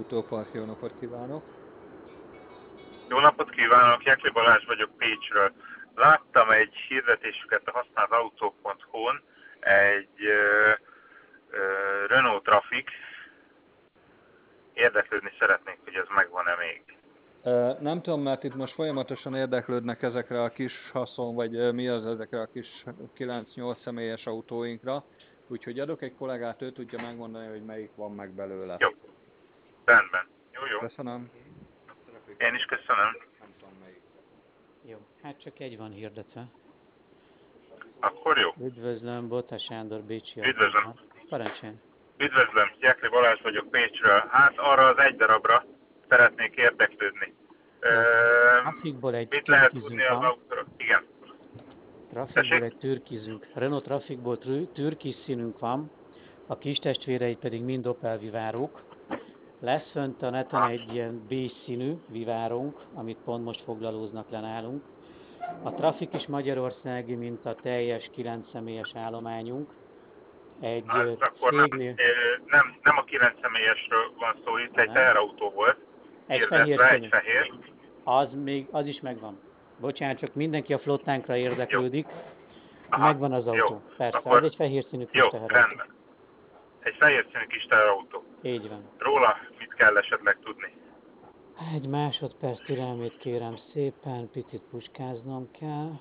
Autópark, jó napot kívánok! Jó napot kívánok, Jekli Balázs vagyok Pécsről. Láttam egy hirdetésüket a használtautó.hu-n, egy Renault Trafic. Érdeklődni szeretnék, hogy ez megvan-e még. Nem tudom, mert itt most folyamatosan érdeklődnek ezekre a kis haszon, vagy mi az ezekre a kis 9-8 személyes autóinkra, úgyhogy adok egy kollégát, ő tudja megmondani, hogy melyik van meg belőle. Jó, rendben. Jó. Köszönöm. Én is köszönöm. Nem tudom melyik. Jó, hát csak egy van hirdetve. Akkor jó. Üdvözlöm, Bota Sándor Bécsi Üdvözlöm. Autóban. Parancsoljon. Üdvözlöm, Jekli Balázs vagyok Pécsről. Hát arra az egy darabra szeretnék érdeklődni. Trafikból egy Mit lehet tudni türkizünk az van. autóról? Igen. Trafikból egy türkizünk. Renault Trafikból türkiz színünk van, a kis testvérei pedig mind Opel Vivárók. Lesz fönt a neten egy ilyen beige színű Vivárónk, amit pont most foglalóznak le nálunk. A Trafik is magyarországi, mint a teljes 9 személyes állományunk. Egy Hát akkor cégnél... nem a 9 személyesről van szó, itt egy teherautó volt. Egy Hirdetve, fehér színű. egy fehér. Az is megvan. Bocsánat, csak mindenki a flottánkra érdeklődik. Aha, Megvan az autó. jó. Persze, Akkor, az egy fehér színű kis jó, teherautó. rendben. Egy fehér színű kis teherautó. Így van. Róla mit kell esetleg tudni? Egy másodperc türelmét kérem szépen, picit puskáznom kell.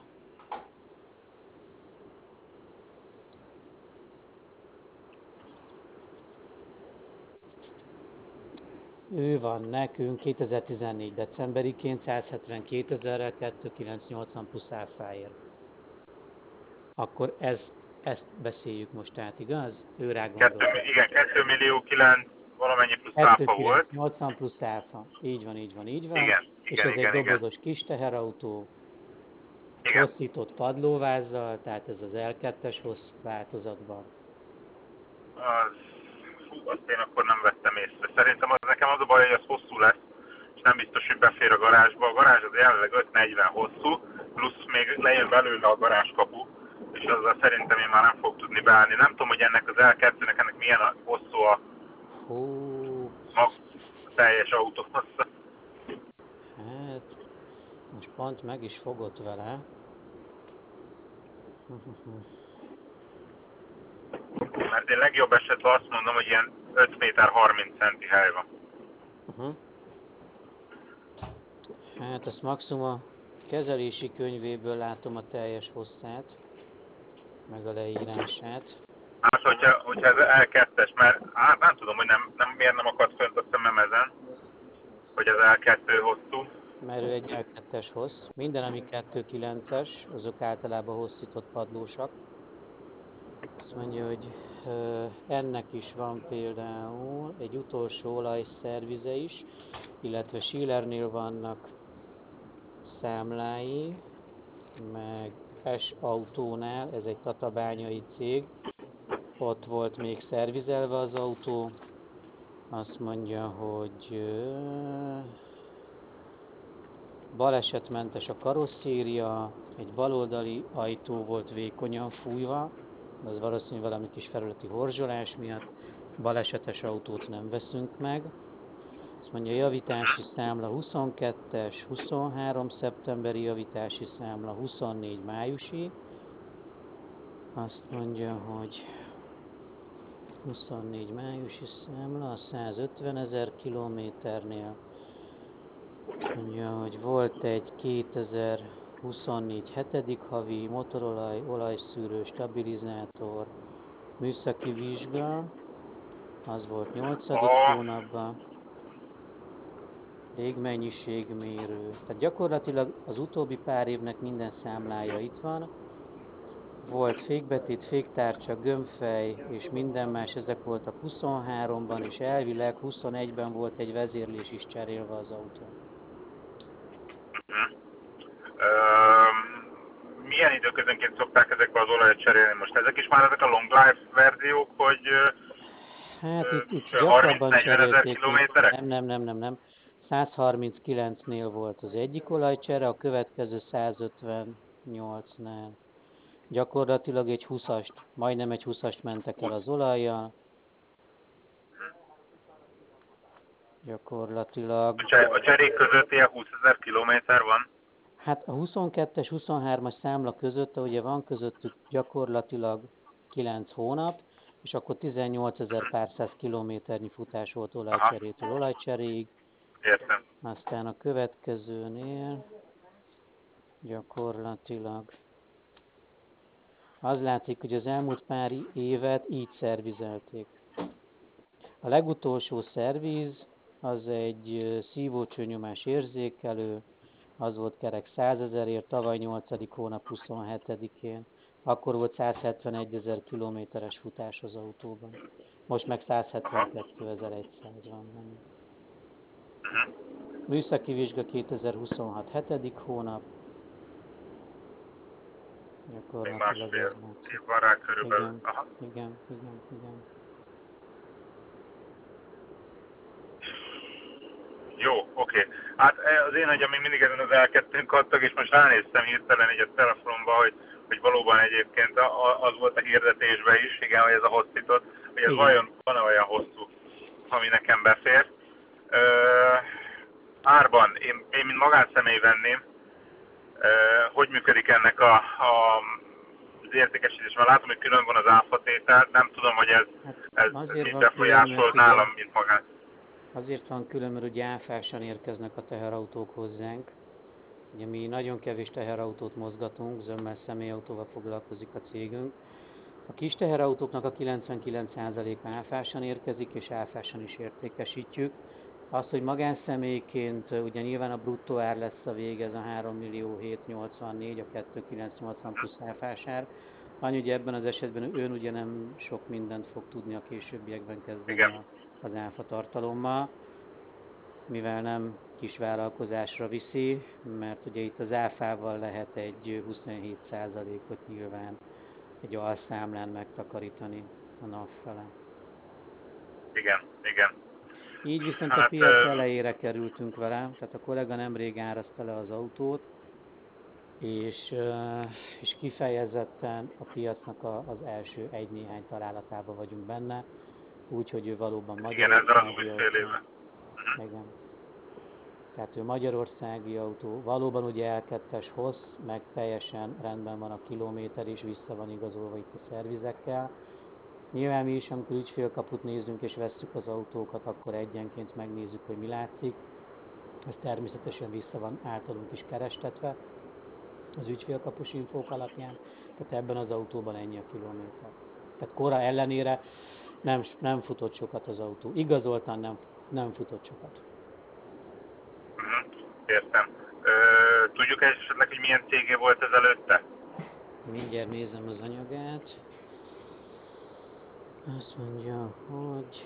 Ő van nekünk 2014. decemberiként 172 ezerrel 2980 plusz áfáért. Akkor ezt beszéljük most át, igaz? Ő rá gondol. Igen, 2 millió 9 valamennyi plusz áfa volt. 80 plusz áfa. Így van. Igen, És ez egy igen. dobozos kis teherautó, Igen. hosszított padlóvázzal, tehát ez az L2-es hossz változatban. Azt én akkor nem vettem észre. Szerintem nekem az a baj, hogy az hosszú lesz, és nem biztos, hogy befér a garázsba. A garázs az jelenleg 540 hosszú, plusz még lejön belőle a garázskapu, és azzal szerintem én már nem fog tudni beállni. Nem tudom, hogy ennek az L2-nek ennek milyen a hosszú a teljes autó hossza. Hát, most pont meg is fogott vele. Mert én legjobb esetben azt mondom, hogy ilyen 5 méter 30 centi hely van. Hát ezt maximum a kezelési könyvéből látom a teljes hosszát, meg a leírását. Hát, hogyha ez L2-es, mert hát nem tudom, hogy miért nem akadt fönt a szemem ezen, hogy ez L2 hosszú. Mert ő egy L2-es hossz. Minden, ami 2.9-es, azok általában hosszított padlósak. Azt mondja, hogy ennek is van például egy utolsó olajszervize is, illetve Schillernél vannak számlái, meg S Autónál, ez egy tatabányai cég, ott volt még szervizelve az autó. Azt mondja, hogy balesetmentes a karosszéria, egy baloldali ajtó volt vékonyan fújva, az valószínűleg valami kis felületi horzsolás miatt, balesetes autót nem veszünk meg. Azt mondja, javítási számla 22-es, 23 szeptemberi javítási számla, 24 májusi. Azt mondja, hogy 24 májusi számla a 150 000 kilométernél. Azt mondja, hogy volt egy 2024 7. havi motorolaj, olajszűrő, stabilizátor, műszaki vizsga, az volt 8. hónapban, légmennyiségmérő. Tehát gyakorlatilag az utóbbi pár évnek minden számlája itt van. Volt fékbetét, féktárcsa, gömbfej és minden más, ezek voltak 23-ban, és elvileg 21-ben volt egy vezérlés is cserélve az autó. Milyen időközönként szokták ezekbe az olajat cserélni? Most ezek is már ezek a long life verziók, hogy hát itt gyakrabban 30-40 ezer cserélték. kilométerek? Nem. 139-nél volt az egyik olajcsere, a következő 158-nál. Gyakorlatilag egy 20-ast, majdnem egy 20-ast mentek el az olajjal. Gyakorlatilag, A cserék között ilyen 20 000 kilométer van? hát a 22-es, 23-as számla között, ugye van közöttük gyakorlatilag 9 hónap, és akkor 18.000 pár száz kilométernyi futás volt Aha, olajcserétől olajcseréig. értem. Aztán a következőnél gyakorlatilag az látszik, hogy az elmúlt pár évet így szervizelték. A legutolsó szerviz az egy szívócsőnyomás érzékelő, az volt kerek 100 000-ért, tavaly 8. hónap 27-én. Akkor volt 171 000 kilométeres futás az autóban. Most meg 172.100 van benne. Műszaki vizsga 2026. 7. hónap. Még Gyakorlatilag másfél ez látszik. év van rá körülbelül. Igen, Aha. igen. Jó, oké. Hát az én agyam még mindig ezen az L2-n kattog, és most ránéztem hirtelen így a telefonomba, hogy valóban egyébként az volt a hirdetésben is, igen, hogy ez a hosszitot, hogy ez Igen. vajon van-e olyan hosszú, ami nekem befér. Árban, én mint magánszemély venném, hogy működik ennek az értékesítés, mert látom, hogy külön van az áfatétel, nem tudom, hogy ez Hát azért mit van külön, mert befolyásol ugye nálam, mint magán. azért van külön, mert ugye áfásan érkeznek a teherautók hozzánk. Ugye mi nagyon kevés teherautót mozgatunk, zömmel személyautóval foglalkozik a cégünk. A kis teherautóknak a 99%-a áfásan érkezik, és áfásan is értékesítjük. Az, hogy magánszemélyként ugye nyilván a bruttó ár lesz a vége, ez a 3.784.000, a 2.980 plusz áfás ár. Annyi, ugye ebben az esetben ön ugye nem sok mindent fog tudni a későbbiekben kezdeni az áfa tartalommal, mivel nem kis vállalkozásra viszi, mert ugye itt az áfával lehet egy 27%-ot nyilván egy alszámlán megtakarítani a NAV fele. Igen. Így viszont a Hát, piac elejére kerültünk vele, tehát a kollega nemrég árazta le az autót, és kifejezetten a piacnak az első egy-néhány találatában vagyunk benne, úgyhogy ő valóban igen, ezzel az magyarországi új fél autó. éve. Igen. Tehát ő magyarországi autó, valóban ugye L2-es hossz, meg teljesen rendben van a kilométer, és vissza van igazolva itt a szervizekkel. Nyilván mi is, amikor ügyfélkaput nézünk és vesszük az autókat, akkor egyenként megnézzük, hogy mi látszik. Ez természetesen vissza van általunk is kerestetve az ügyfélkapus infók alapján, tehát ebben az autóban ennyi a kilométer. Tehát kora ellenére nem futott sokat az autó. Igazoltan nem futott sokat. Értem. Tudjuk esetleg, hogy milyen cégé volt ez előtte? Mindjárt nézem az anyagát. Azt mondja, hogy...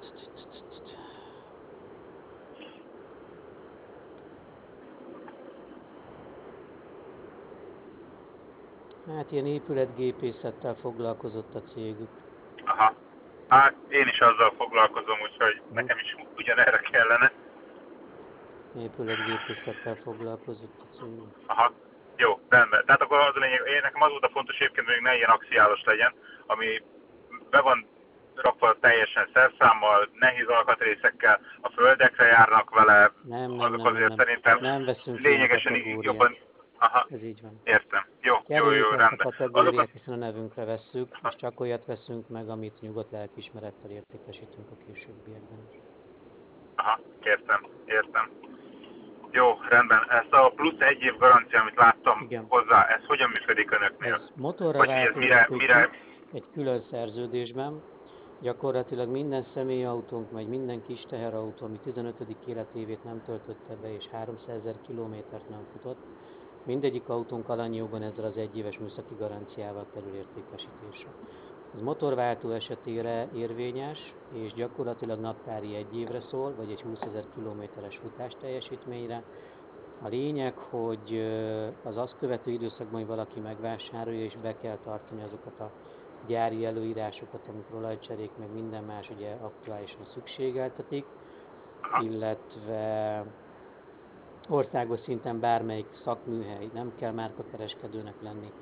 Hát ilyen épületgépészettel foglalkozott a cégük. Aha. Hát én is azzal foglalkozom, úgyhogy nekem is ugyanerre kellene. Épületgépészettel foglalkozott a cégük. Aha. Jó, rendben. Tehát akkor az a lényeg, nekem az volt a fontos egyébként, hogy ne ilyen axiálos legyen, ami be van rakva teljesen szerszámmal, nehéz alkatrészekkel, a földekre járnak vele, azok azért szerintem Nem veszünk lényegesen ilyen kategóriát. jobban. Aha, Ez így van. értem. Jó, Kerüljük ezt a rendben. kategóriát, hiszen a nevünkre vesszük, és csak olyat veszünk meg, amit nyugodt lelkiismerettel értékesítünk a későbbiekben is. Aha, értem. Jó, rendben. Ezt a plusz 1 év garancia, amit láttam Igen. hozzá, ez hogyan működik önöknél? Ez motorra Vagy ez mire? egy külön szerződésben. Gyakorlatilag minden személyautónk, vagy minden kis teherautó, ami 15. életévét nem töltötte be, és 300 000 kilométert nem futott, mindegyik autónk alanyjogban ezzel az egyéves műszaki garanciával kerül értékesítésre. Ez motorváltó esetére érvényes, és gyakorlatilag naptári 1 évre szól, vagy egy 20 000 kilométeres futás teljesítményre. A lényeg, hogy az azt követő időszakban, hogy valaki megvásárolja, és be kell tartani azokat a gyári előírásokat, amikor olajcserék, meg minden más ugye aktuálisan szükségeltetik, illetve országos szinten bármelyik szakműhely, nem kell márkakereskedőnek lenni,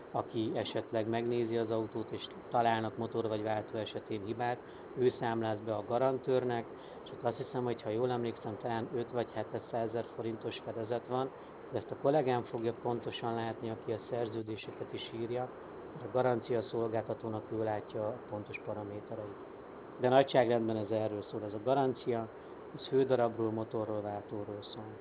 aki esetleg megnézi az autót, és találnak motor vagy váltó esetén hibát, ő számláz be a garantőrnek, és ott azt hiszem, hogy ha jól emlékszem, talán 5 vagy 700 000 forintos fedezet van, de ezt a kollégám fogja pontosan látni, aki a szerződéseket is írja, mert a garancia szolgáltatónak ő látja a pontos paramétereit. De nagyságrendben ez erről szól, ez a garancia, ez hődarabról, motorról, váltóról szól.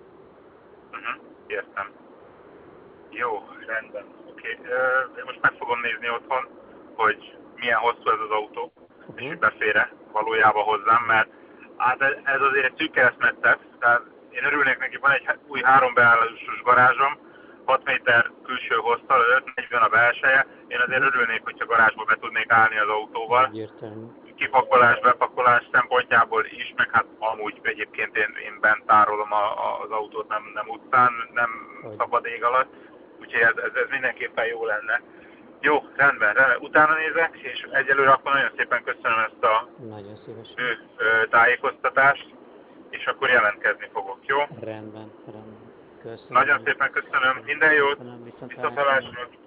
Értem. Jó, rendben. Oké. Én most meg fogom nézni otthon, hogy milyen hosszú ez az autó, és hogy befér-e valójában hozzám, mert hát ez azért egy szűk keresztmetszet, tehát én örülnék neki, van egy új 3 beállásos garázsom, 6 méter külső hosszal, 5-40 a belseje, én azért örülnék, hogyha garázsba be tudnék állni az autóval. Egyértelmű. Kipakolás, bepakolás szempontjából is, meg hát amúgy egyébként én bent tárolom az autót, nem utcán, nem szabad ég alatt, úgyhogy ez mindenképpen jó lenne. Jó, rendben, utána nézek, és egyelőre akkor nagyon szépen köszönöm ezt a Nagyon szívesen. tájékoztatást, és akkor jelentkezni fogok, jó? Rendben. Köszönöm. Nagyon szépen köszönöm, minden jót, Köszönöm, viszontlátásra!